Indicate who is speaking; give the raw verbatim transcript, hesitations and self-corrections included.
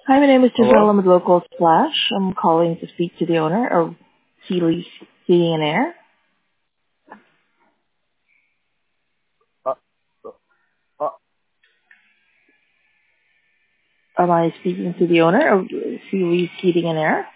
Speaker 1: Hi, my name is Giselle.
Speaker 2: Hello?
Speaker 1: I'm with Local Splash. I'm calling to speak to the owner of Sealy's Heating and Air.
Speaker 2: Uh, uh,
Speaker 1: Am I speaking to the owner of Sealy's Heating and Air?